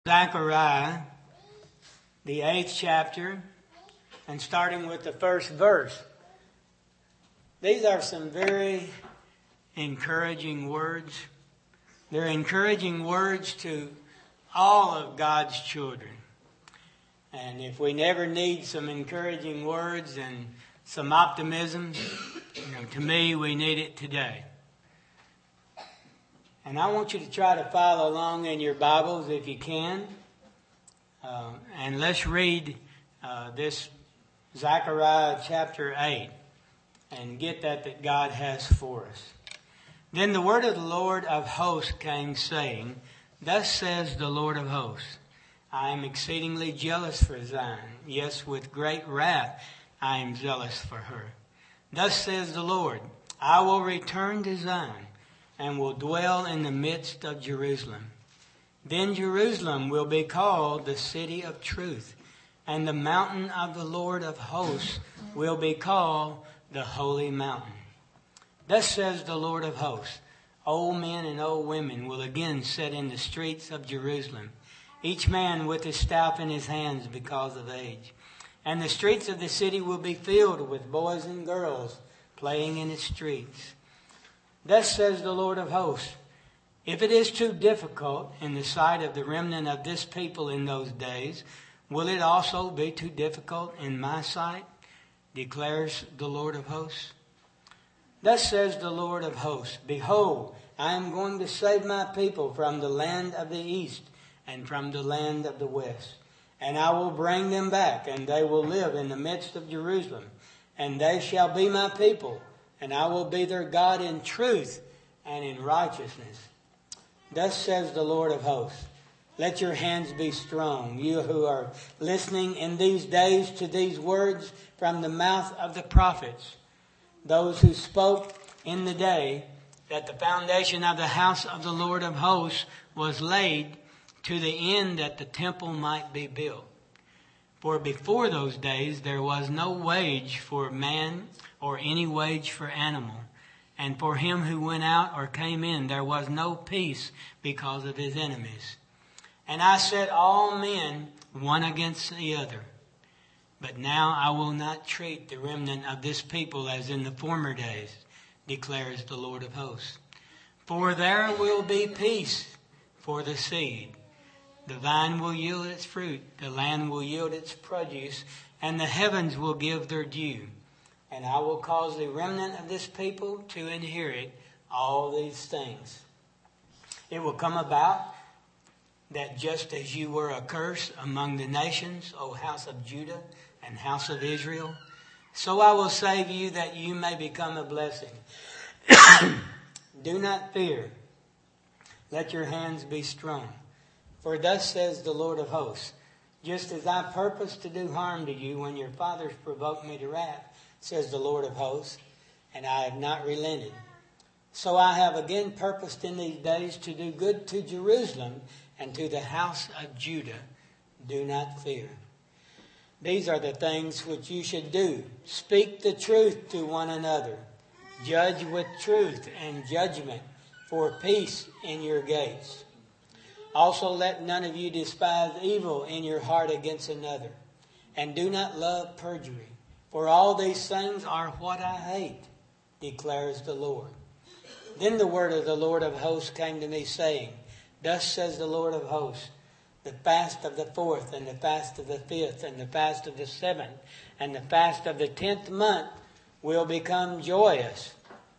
Zechariah, the 8th chapter, and starting with the first verse. These are some very encouraging words. They're encouraging words to all of God's children. And if we never need some encouraging words and some optimism, to me, we need it today. And I want you to try to follow along in your Bibles if you can. And let's read this Zechariah chapter 8 and get that God has for us. Then the word of the Lord of hosts came, saying, Thus says the Lord of hosts, I am exceedingly jealous for Zion. Yes, with great wrath I am zealous for her. Thus says the Lord, I will return to Zion, and will dwell in the midst of Jerusalem. Then Jerusalem will be called the city of truth, and the mountain of the Lord of hosts will be called the holy mountain. Thus says the Lord of hosts, old men and old women will again sit in the streets of Jerusalem, each man with his staff in his hands because of age. And the streets of the city will be filled with boys and girls playing in its streets. Thus says the Lord of hosts, if it is too difficult in the sight of the remnant of this people in those days, will it also be too difficult in my sight, declares the Lord of hosts. Thus says the Lord of hosts, behold, I am going to save my people from the land of the east and from the land of the west. And I will bring them back, and they will live in the midst of Jerusalem, and they shall be my people. And I will be their God in truth and in righteousness. Thus says the Lord of hosts, let your hands be strong, you who are listening in these days to these words from the mouth of the prophets, those who spoke in the day that the foundation of the house of the Lord of hosts was laid to the end that the temple might be built. For before those days there was no wage for man or any wage for animal. And for him who went out or came in, there was no peace because of his enemies. And I set all men one against the other. But now I will not treat the remnant of this people as in the former days, declares the Lord of hosts. For there will be peace for the seed. The vine will yield its fruit, the land will yield its produce, and the heavens will give their due. And I will cause the remnant of this people to inherit all these things. It will come about that just as you were a curse among the nations, O house of Judah and house of Israel, so I will save you that you may become a blessing. Do not fear. Let your hands be strong. For thus says the Lord of hosts, just as I purposed to do harm to you when your fathers provoked me to wrath, says the Lord of hosts, and I have not relented. So I have again purposed in these days to do good to Jerusalem and to the house of Judah. Do not fear. These are the things which you should do. Speak the truth to one another. Judge with truth and judgment, for peace in your gates. Also let none of you despise evil in your heart against another. And do not love perjury. For all these things are what I hate, declares the Lord. Then the word of the Lord of hosts came to me, saying, Thus says the Lord of hosts, the fast of the 4th, and the fast of the 5th, and the fast of the 7th, and the fast of the 10th month will become joyous.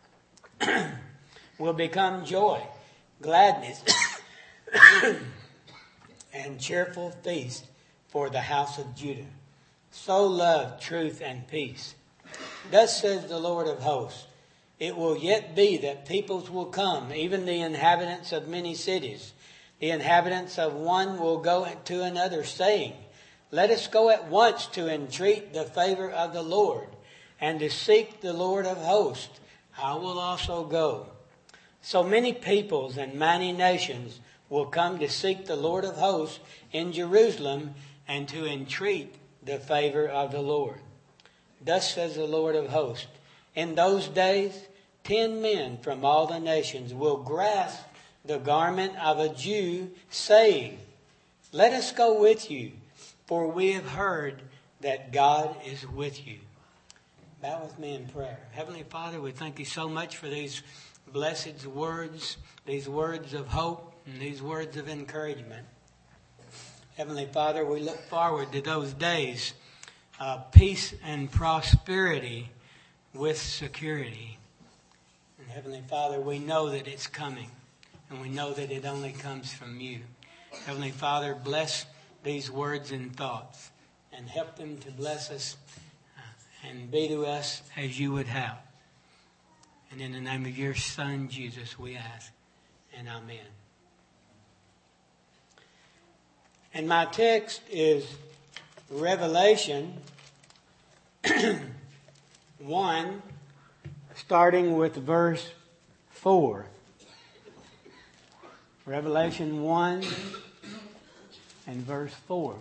Will become joy, gladness, and cheerful feast for the house of Judah. So love truth and peace. Thus says the Lord of hosts, it will yet be that peoples will come, even the inhabitants of many cities. The inhabitants of one will go to another, saying, Let us go at once to entreat the favor of the Lord, and to seek the Lord of hosts. I will also go. So many peoples and many nations will come to seek the Lord of hosts in Jerusalem, and to entreat the favor of the Lord. Thus says the Lord of hosts, in those days 10 men from all the nations will grasp the garment of a Jew, saying, Let us go with you, for we have heard that God is with you. Bow with me in prayer. Heavenly Father, we thank you so much for these blessed words, these words of hope, and these words of encouragement. Heavenly Father, we look forward to those days of peace and prosperity with security. And Heavenly Father, we know that it's coming, and we know that it only comes from you. Heavenly Father, bless these words and thoughts, and help them to bless us and be to us as you would have. And in the name of your Son, Jesus, we ask, and amen. And my text is Revelation 1, starting with verse 4. Revelation 1 and verse 4.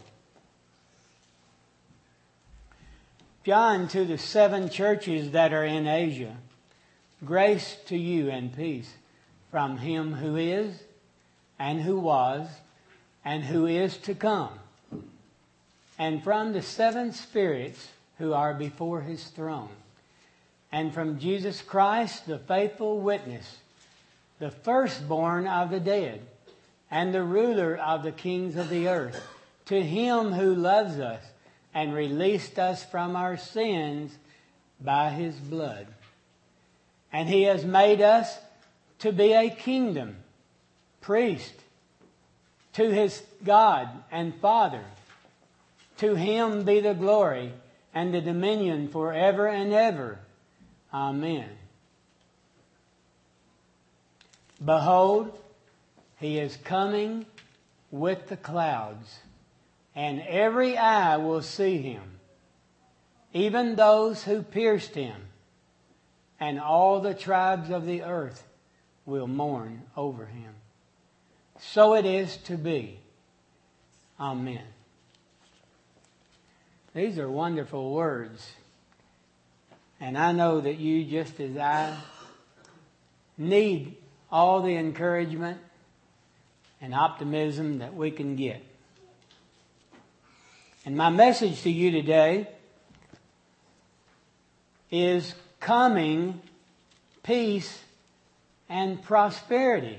John, to the 7 churches that are in Asia, grace to you and peace from him who is, and who was, and who is to come, and from the 7 spirits who are before his throne, and from Jesus Christ, the faithful witness, the firstborn of the dead, and the ruler of the kings of the earth, to him who loves us and released us from our sins by his blood. And he has made us to be a kingdom, priest, to his God and Father. To him be the glory and the dominion forever and ever. Amen. Behold, he is coming with the clouds, and every eye will see him, even those who pierced him, and all the tribes of the earth will mourn over him. So it is to be. Amen. These are wonderful words. And I know that you, just as I, need all the encouragement and optimism that we can get. And my message to you today is coming peace and prosperity.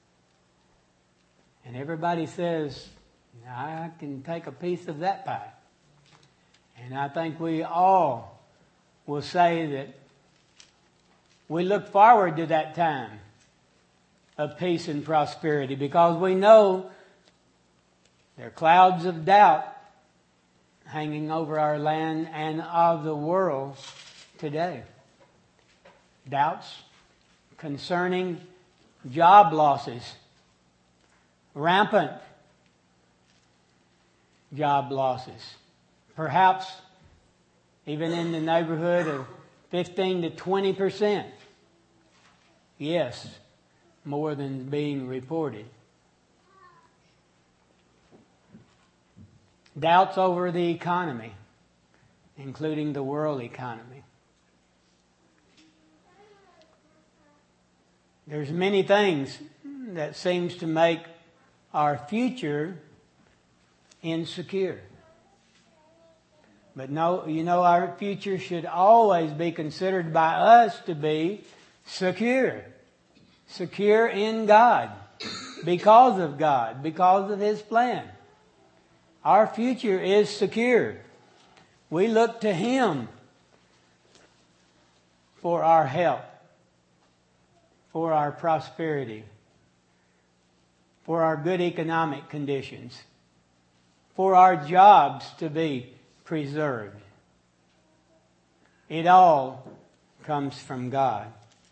And everybody says, I can take a piece of that pie. And I think we all will say that we look forward to that time of peace and prosperity, because we know there are clouds of doubt hanging over our land and of the world today. Doubts concerning job losses, rampant job losses, perhaps even in the neighborhood of 15 to 20%. Yes, more than being reported. Doubts over the economy, including the world economy. There's many things that seems to make our future insecure. But no, our future should always be considered by us to be secure. Secure in God. Because of God. Because of his plan. Our future is secure. We look to him for our help, for our prosperity, for our good economic conditions, for our jobs to be preserved. It all comes from God.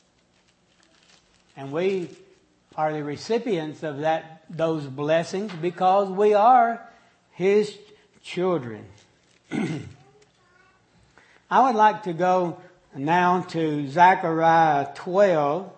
And we are the recipients of those blessings because we are his children. I would like to go now to Zechariah 12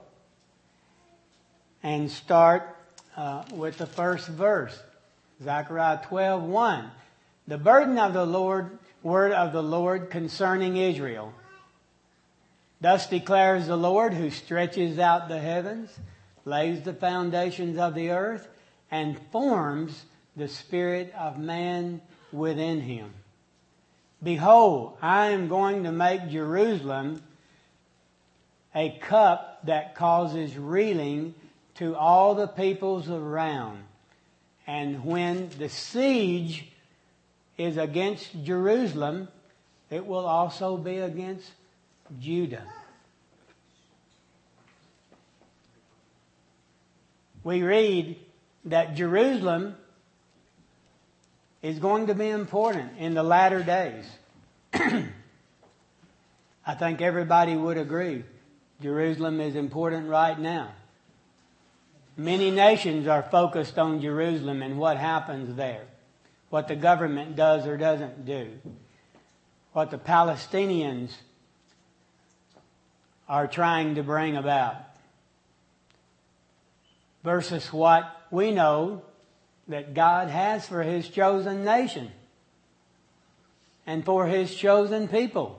and start with the first verse. Zechariah 12:1. The burden of the word of the Lord concerning Israel. Thus declares the Lord, who stretches out the heavens, lays the foundations of the earth, and forms the spirit of man within him. Behold, I am going to make Jerusalem a cup that causes reeling to all the peoples around. And when the siege is against Jerusalem, it will also be against Judah. We read that Jerusalem is going to be important in the latter days. I think everybody would agree. Jerusalem is important right now. Many nations are focused on Jerusalem and what happens there. What the government does or doesn't do. What the Palestinians are trying to bring about. Versus what we know that God has for His chosen nation. And for His chosen people.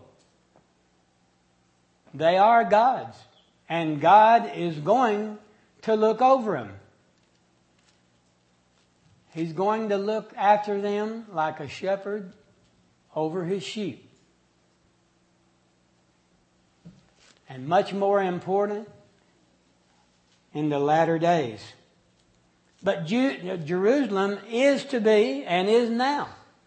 They are God's. And God is going to look over them. He's going to look after them like a shepherd over his sheep. And much more important in the latter days. But Jerusalem is to be and is now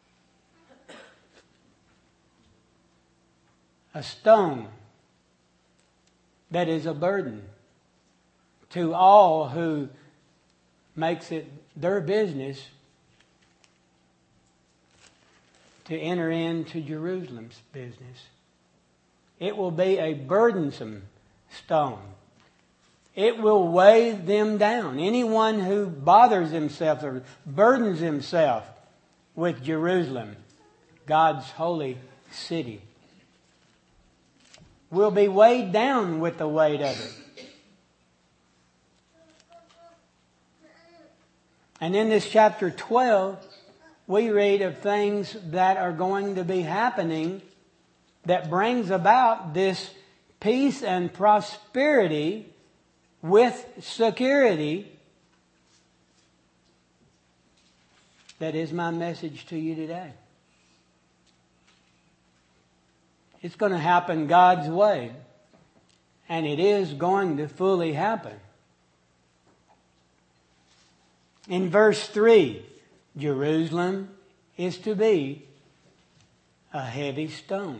a stone that is a burden to all who makes it their business to enter into Jerusalem's business. It will be a burdensome stone. It will weigh them down. Anyone who bothers himself or burdens himself with Jerusalem, God's holy city, will be weighed down with the weight of it. And in this chapter 12, we read of things that are going to be happening that brings about this peace and prosperity with security. That is my message to you today. It's going to happen God's way. And it is going to fully happen. In verse 3, Jerusalem is to be a heavy stone.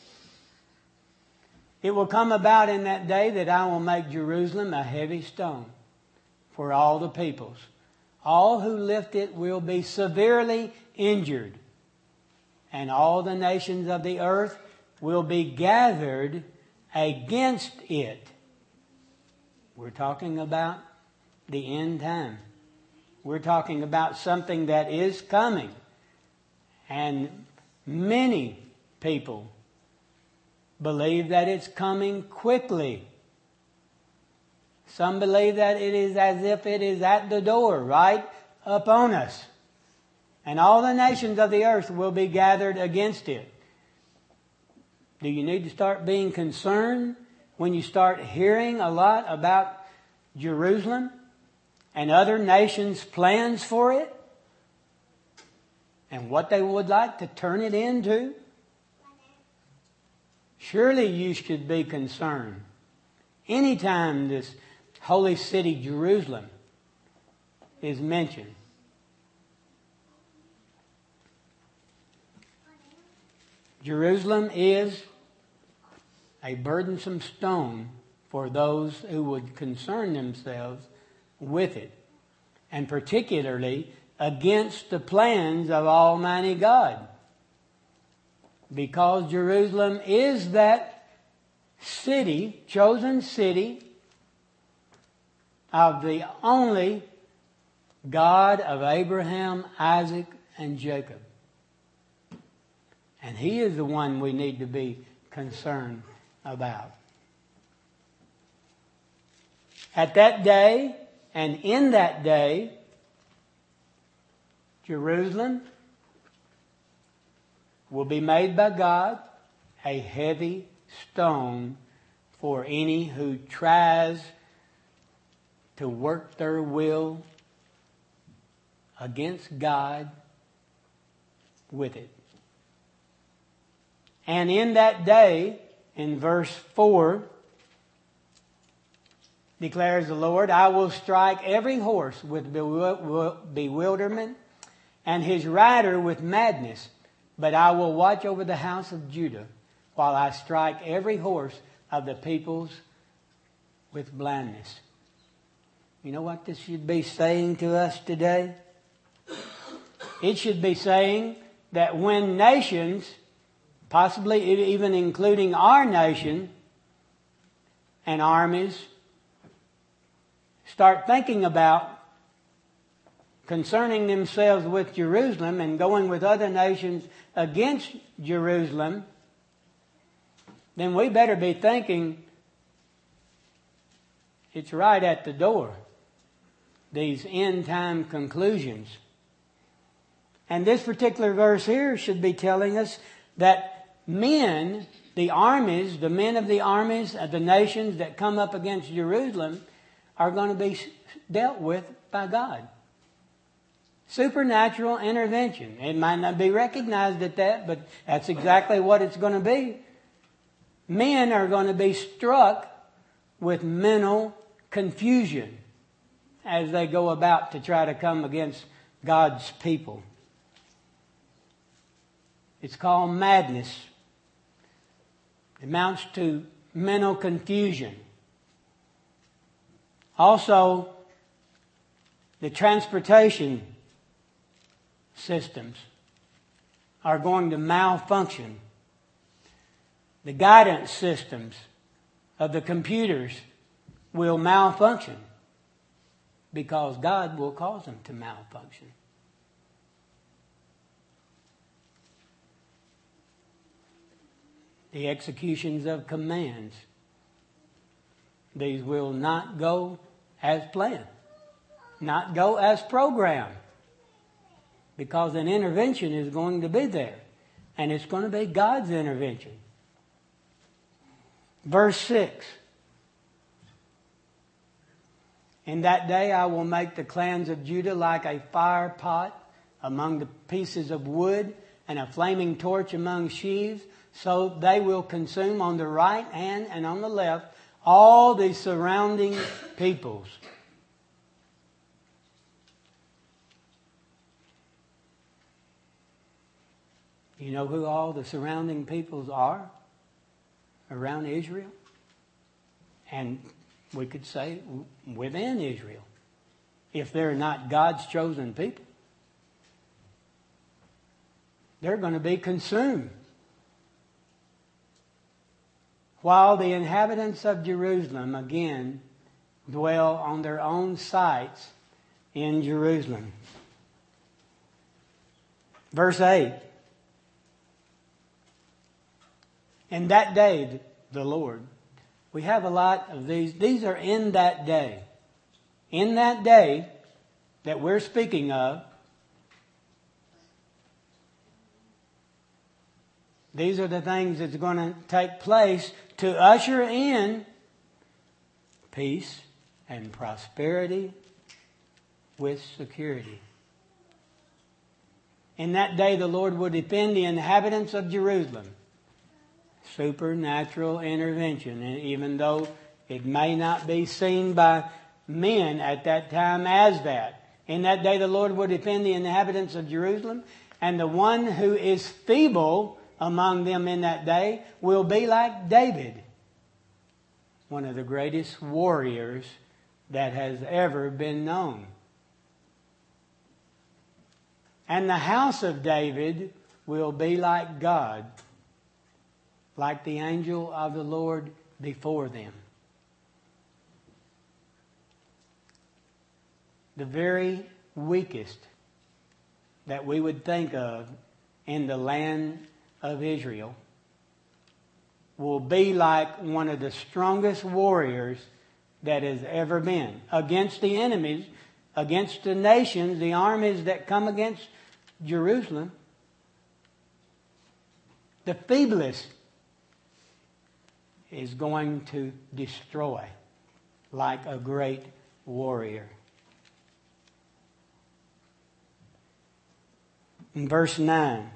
It will come about in that day that I will make Jerusalem a heavy stone for all the peoples. All who lift it will be severely injured. And all the nations of the earth will be gathered against it. We're talking about the end time. We're talking about something that is coming. And many people believe that it's coming quickly. Some believe that it is as if it is at the door, right upon us. And all the nations of the earth will be gathered against it. Do you need to start being concerned when you start hearing a lot about Jerusalem and other nations' plans for it? And what they would like to turn it into? Surely you should be concerned. Anytime this holy city Jerusalem is mentioned. Jerusalem is a burdensome stone for those who would concern themselves with it, and particularly against the plans of Almighty God. Because Jerusalem is that city, chosen city, of the only God of Abraham, Isaac, and Jacob. And He is the one we need to be concerned about. At that day, and in that day, Jerusalem will be made by God a heavy stone for any who tries to work their will against God with it. And in that day, in verse 4, declares the Lord, I will strike every horse with bewilderment and his rider with madness, but I will watch over the house of Judah while I strike every horse of the peoples with blindness. You know what this should be saying to us today? It should be saying that when nations, possibly even including our nation and armies, start thinking about concerning themselves with Jerusalem and going with other nations against Jerusalem, then we better be thinking it's right at the door, these end time conclusions. And this particular verse here should be telling us that men, the armies, the men of the armies of the nations that come up against Jerusalem are going to be dealt with by God. Supernatural intervention. It might not be recognized at that, but that's exactly what it's going to be. Men are going to be struck with mental confusion as they go about to try to come against God's people. It's called madness. It amounts to mental confusion. Also, the transportation systems are going to malfunction. The guidance systems of the computers will malfunction because God will cause them to malfunction. The executions of commands, these will not go as planned, not go as programmed, because an intervention is going to be there, and it's going to be God's intervention. Verse 6. In that day I will make the clans of Judah like a fire pot among the pieces of wood, and a flaming torch among sheaves, so they will consume on the right hand and on the left all the surrounding peoples. You know who all the surrounding peoples are around Israel? And we could say within Israel, if they're not God's chosen people. They're going to be consumed. While the inhabitants of Jerusalem, again, dwell on their own sites in Jerusalem. Verse 8. In that day, the Lord. We have a lot of these. These are in that day. In that day that we're speaking of, these are the things that's going to take place to usher in peace and prosperity with security. In that day, the Lord will defend the inhabitants of Jerusalem. Supernatural intervention. And even though it may not be seen by men at that time as that. In that day, the Lord will defend the inhabitants of Jerusalem. And the one who is feeble among them in that day will be like David, one of the greatest warriors that has ever been known. And the house of David will be like God, like the angel of the Lord before them. The very weakest that we would think of in the land of Israel will be like one of the strongest warriors that has ever been against the enemies, against the nations, the armies that come against Jerusalem. The feeblest is going to destroy like a great warrior. In verse 9.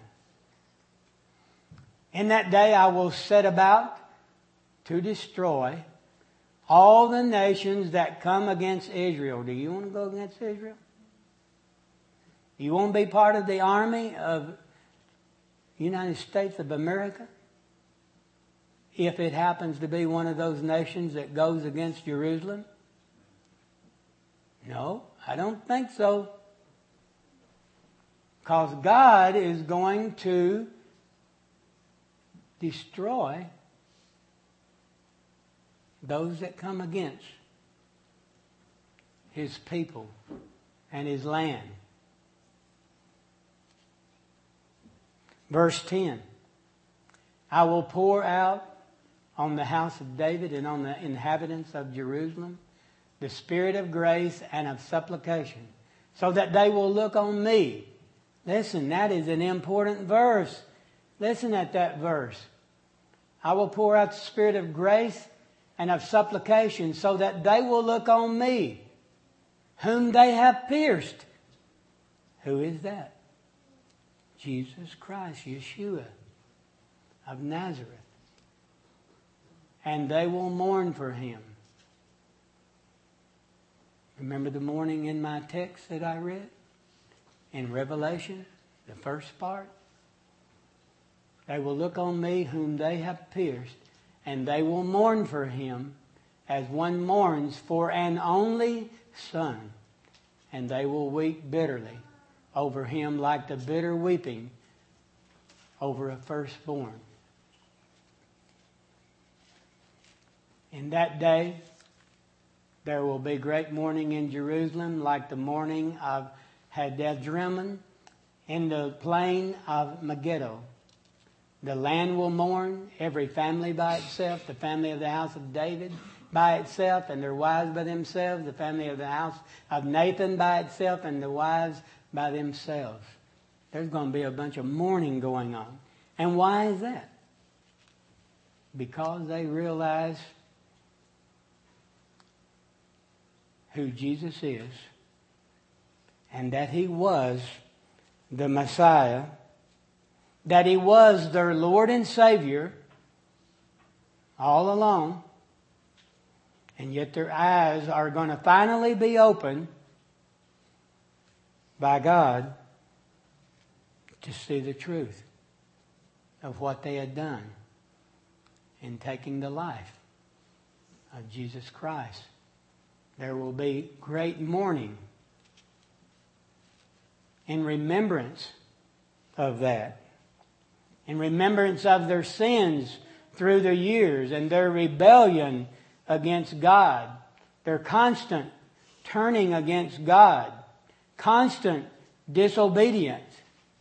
In that day I will set about to destroy all the nations that come against Israel. Do you want to go against Israel? You want to be part of the army of United States of America? If it happens to be one of those nations that goes against Jerusalem? No, I don't think so. Because God is going to destroy those that come against His people and His land. Verse 10. I will pour out on the house of David and on the inhabitants of Jerusalem the spirit of grace and of supplication, so that they will look on me. Listen, that is an important verse. Listen at that verse. I will pour out the spirit of grace and of supplication, so that they will look on me, whom they have pierced. Who is that? Jesus Christ, Yeshua of Nazareth. And they will mourn for Him. Remember the mourning in my text that I read? In Revelation, the first part? They will look on me whom they have pierced, and they will mourn for Him as one mourns for an only son. And they will weep bitterly over Him like the bitter weeping over a firstborn. In that day, there will be great mourning in Jerusalem, like the mourning of Hadadrimmon in the plain of Megiddo. The land will mourn, every family by itself, the family of the house of David by itself, and their wives by themselves, the family of the house of Nathan by itself, and the wives by themselves. There's going to be a bunch of mourning going on. And why is that? Because they realize who Jesus is, and that He was the Messiah, that He was their Lord and Savior all along, and yet their eyes are going to finally be opened by God to see the truth of what they had done in taking the life of Jesus Christ. There will be great mourning in remembrance of that. In remembrance of their sins through the years and their rebellion against God. Their constant turning against God. Constant disobedience.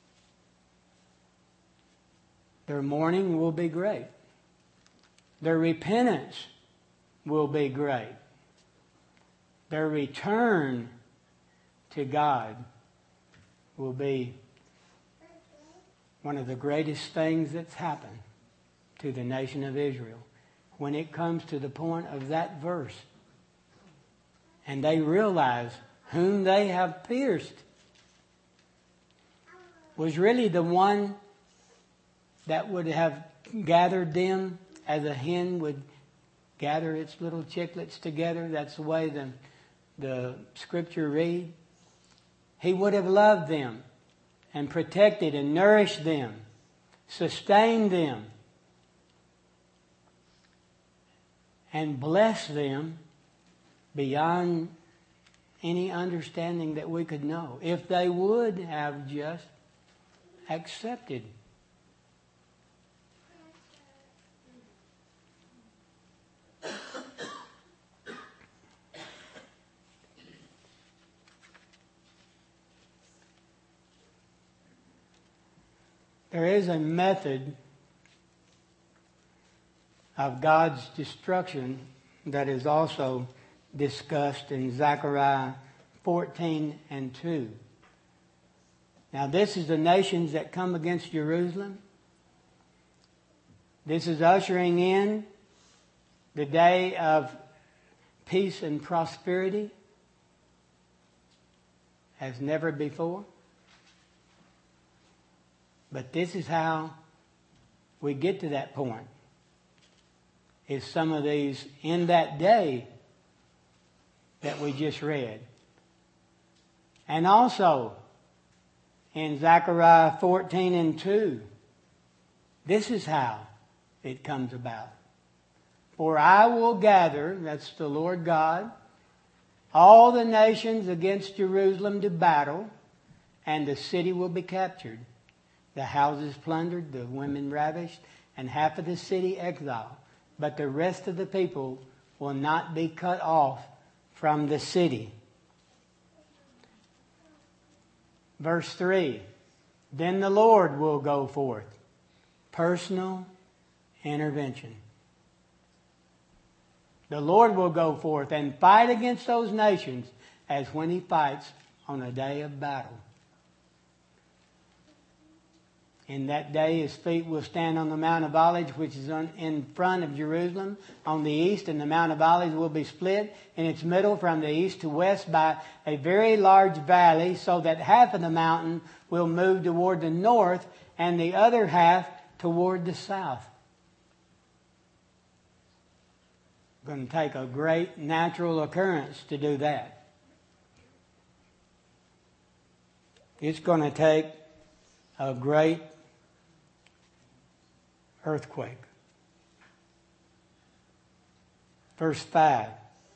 Their mourning will be great. Their repentance will be great. Their return to God will be one of the greatest things that's happened to the nation of Israel when it comes to the point of that verse. And they realize whom they have pierced was really the one that would have gathered them as a hen would gather its little chicklets together. That's the way the scripture read. He would have loved them and protected and nourished them, sustained them, and blessed them beyond any understanding that we could know, if they would have just accepted. There is a method of God's destruction that is also discussed in Zechariah 14 and 2. Now this is the nations that come against Jerusalem. This is ushering in the day of peace and prosperity as never before. But this is how we get to that point. Is some of these in that day that we just read. And also in Zechariah 14:2, this is how it comes about. For I will gather, that's the Lord God, all the nations against Jerusalem to battle, and the city will be captured, the houses plundered, the women ravished, and half of the city exiled. But the rest of the people will not be cut off from the city. Verse 3, then the Lord will go forth. Personal intervention. The Lord will go forth and fight against those nations as when He fights on a day of battle. In that day His feet will stand on the Mount of Olives, which is in front of Jerusalem on the east, and the Mount of Olives will be split in its middle from the east to west by a very large valley, so that half of the mountain will move toward the north and the other half toward the south. It's going to take a great natural occurrence to do that. It's going to take a great earthquake. Verse 5.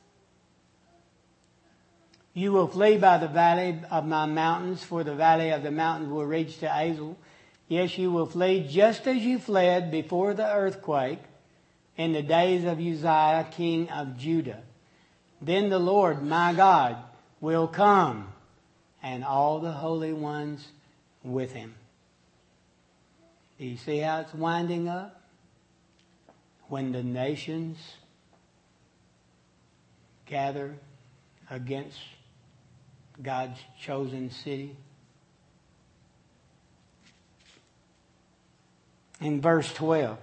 You will flee by the valley of my mountains, for the valley of the mountains will reach to Azel. Yes, you will flee just as you fled before the earthquake in the days of Uzziah, king of Judah. Then the Lord, my God, will come, and all the holy ones with Him. Do you see how it's winding up? When the nations gather against God's chosen city. In verse 12.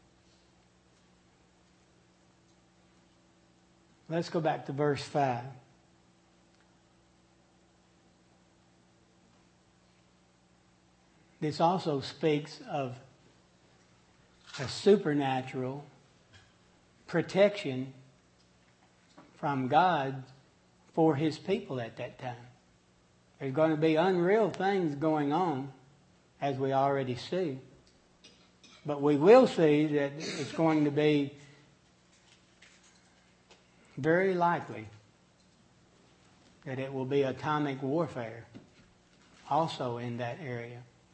Let's go back to verse 5. This also speaks of a supernatural protection from God for His people at that time. There's going to be unreal things going on, as we already see. But we will see that it's going to be very likely that it will be atomic warfare also in that area.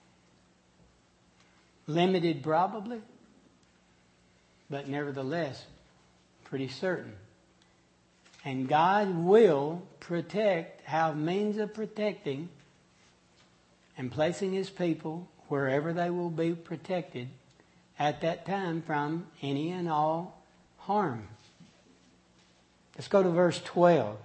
Limited probably, but nevertheless pretty certain. And God will protect, have means of protecting and placing His people wherever they will be protected at that time from any and all harm. Let's go to verse 12.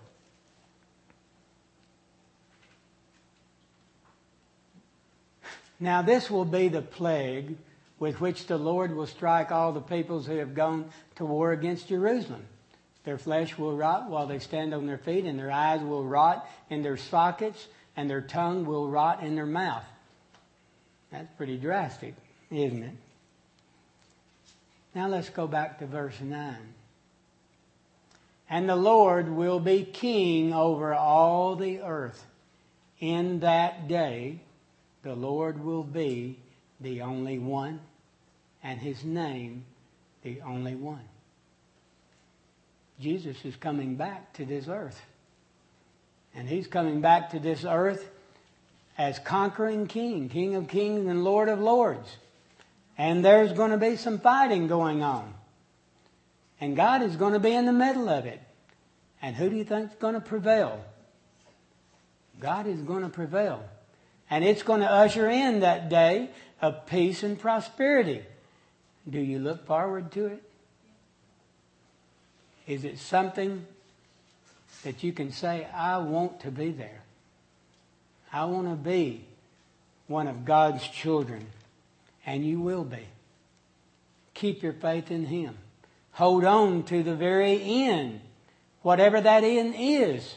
Now this will be the plague with which the Lord will strike all the peoples who have gone to war against Jerusalem. Their flesh will rot while they stand on their feet, and their eyes will rot in their sockets, and their tongue will rot in their mouth. That's pretty drastic, isn't it? Now let's go back to verse 9. And the Lord will be king over all the earth. In that day, the Lord will be the only one, and His name the only one. Jesus is coming back to this earth. And He's coming back to this earth as conquering king, King of kings and Lord of lords. And there's going to be some fighting going on. And God is going to be in the middle of it. And who do you think is going to prevail? God is going to prevail. And it's going to usher in that day of peace and prosperity. Do you look forward to it? Is it something that you can say, I want to be there? I want to be one of God's children. And you will be. Keep your faith in Him. Hold on to the very end. Whatever that end is.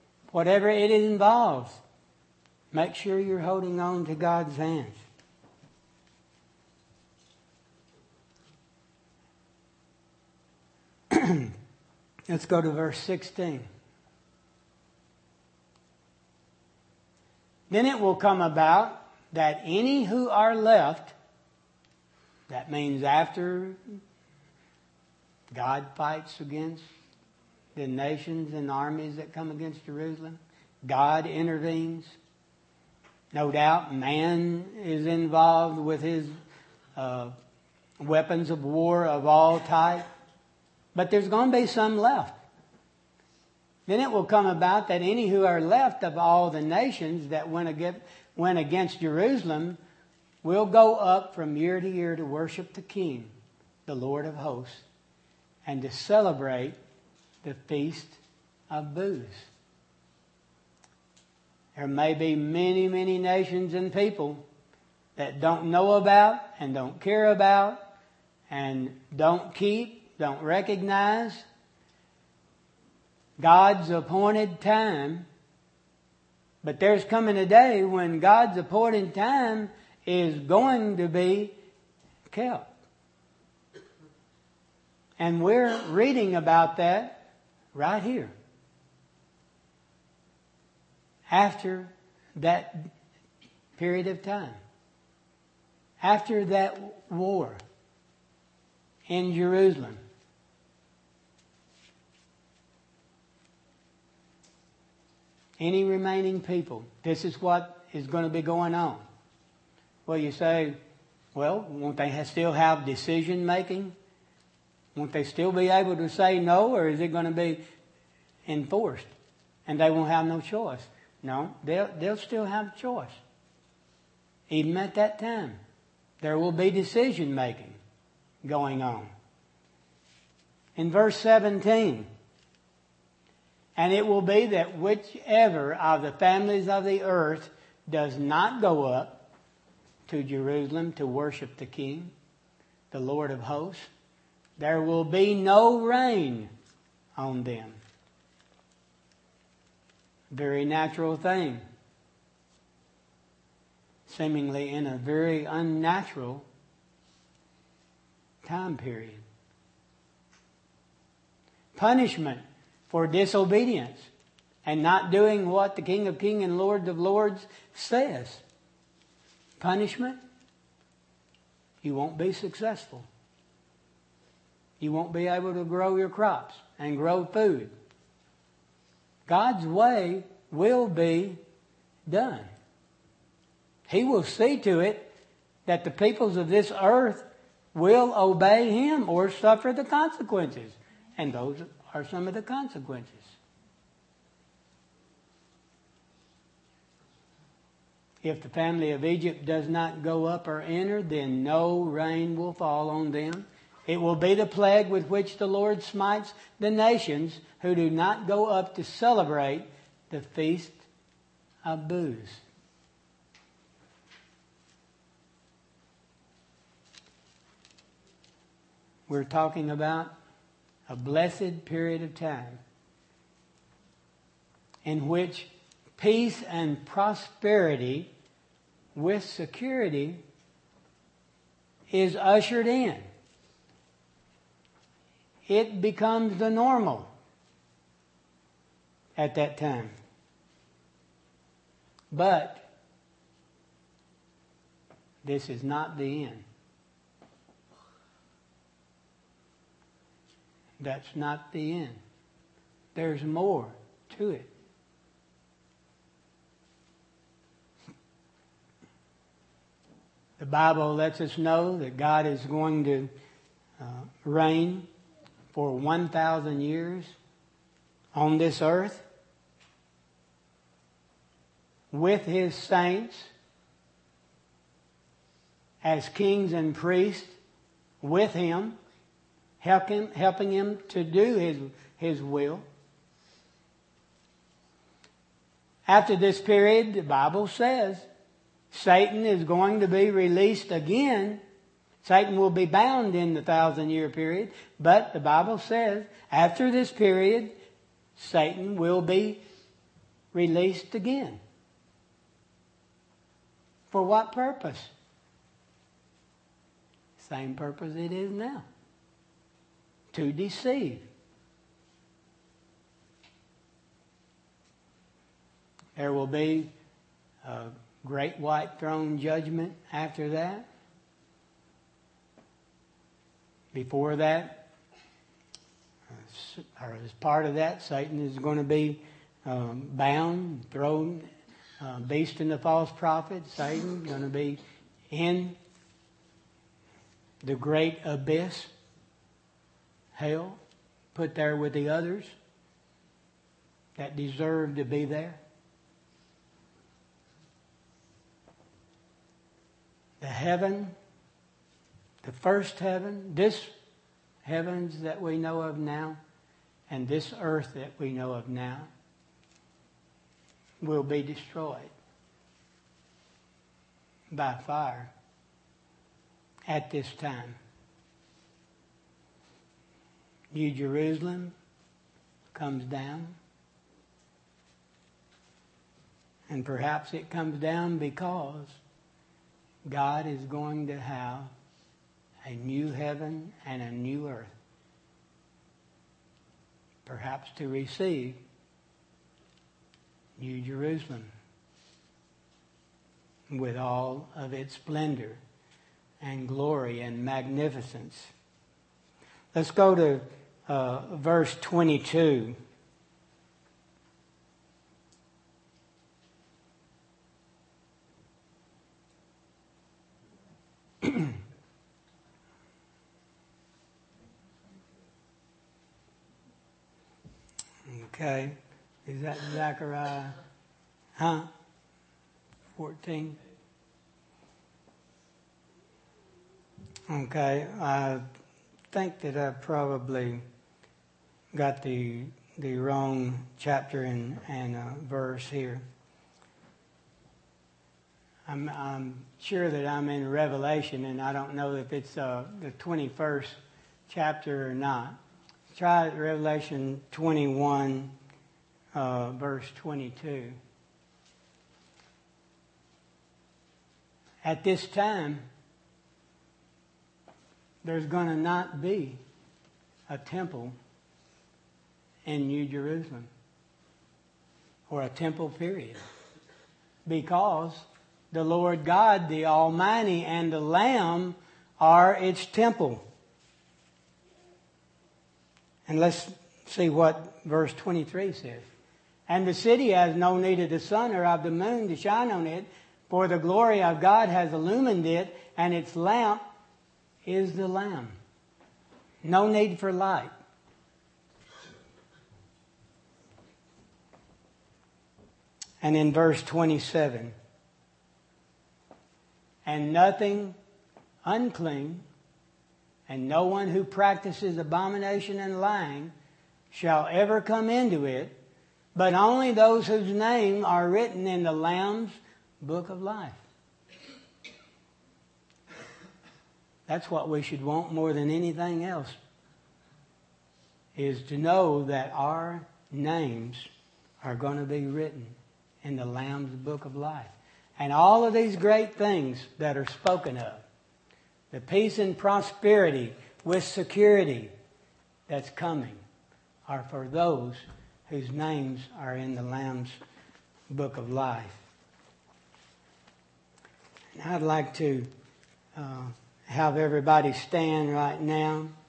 Whatever it involves. Make sure you're holding on to God's hands. Let's go to verse 16. Then it will come about that any who are left, that means after God fights against the nations and armies that come against Jerusalem, God intervenes. No doubt man is involved with his weapons of war of all type. But there's going to be some left. Then it will come about that any who are left of all the nations that went against Jerusalem will go up from year to year to worship the King, the Lord of hosts, and to celebrate the Feast of Booths. There may be many, many nations and people that don't know about and don't care about and don't recognize God's appointed time. But there's coming a day when God's appointed time is going to be kept. And we're reading about that right here. After that period of time. After that war in Jerusalem. Any remaining people, this is what is going to be going on. Well, you say, well, won't they still have decision making? Won't they still be able to say no, or is it going to be enforced and they won't have no choice? No, they'll still have choice. Even at that time, there will be decision making going on. In verse 17, and it will be that whichever of the families of the earth does not go up to Jerusalem to worship the King, the Lord of hosts, there will be no rain on them. Very natural thing. Seemingly in a very unnatural time period. Punishment for disobedience and not doing what the King of Kings and Lord of Lords says. Punishment, you won't be successful. You won't be able to grow your crops and grow food. God's way will be done. He will see to it that the peoples of this earth will obey Him or suffer the consequences. And those are some of the consequences. If the family of Egypt does not go up or enter, then no rain will fall on them. It will be the plague with which the Lord smites the nations who do not go up to celebrate the Feast of Booths. We're talking about a blessed period of time in which peace and prosperity with security is ushered in. It becomes the normal at that time. But this is not the end. That's not the end. There's more to it. The Bible lets us know that God is going to reign for 1,000 years on this earth with His saints as kings and priests with Him, helping Him to do His will. After this period, the Bible says, Satan is going to be released again. Satan will be bound in the 1,000-year period. But the Bible says, after this period, Satan will be released again. For what purpose? Same purpose it is now. to deceive. There will be a great white throne judgment after that. Before that, or as part of that, Satan is going to be bound, thrown, beast and the false prophet. Satan going to be in the great abyss, hell, put there with the others that deserve to be there. The heaven, the first heaven, this heavens that we know of now, and this earth that we know of now, will be destroyed by fire at this time. New Jerusalem comes down, and perhaps it comes down because God is going to have a new heaven and a new earth, perhaps to receive New Jerusalem with all of its splendor and glory and magnificence. Let's go to verse 22. Okay. Is that Zechariah? 14? Okay. I think that I probably got the wrong chapter and verse here. I'm sure that I'm in Revelation, and I don't know if it's the 21st chapter or not. Try Revelation 21, verse 22. At this time, there's going to not be a temple in New Jerusalem, or a temple period, because the Lord God, the Almighty, and the Lamb are its temple. And let's see what verse 23 says. And the city has no need of the sun or of the moon to shine on it, for the glory of God has illumined it, and its lamp is the Lamb. No need for light. And in verse 27, and nothing unclean, and no one who practices abomination and lying shall ever come into it, but only those whose names are written in the Lamb's book of life. That's what we should want more than anything else, is to know that our names are going to be written in the Lamb's book of life. And all of these great things that are spoken of, the peace and prosperity with security that's coming, are for those whose names are in the Lamb's book of life. And I'd like to have everybody stand right now.